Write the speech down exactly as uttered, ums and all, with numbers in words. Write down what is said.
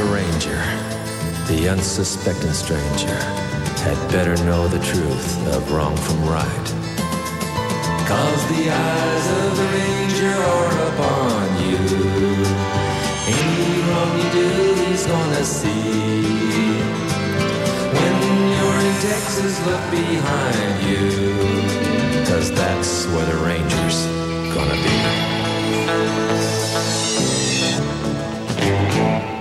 ranger, the unsuspecting stranger, had better know the truth of wrong from right. Cause the eyes of the ranger are upon you. Any wrong you do, he's gonna see. When you're in Texas, look behind you, cause that's where the ranger's gonna be.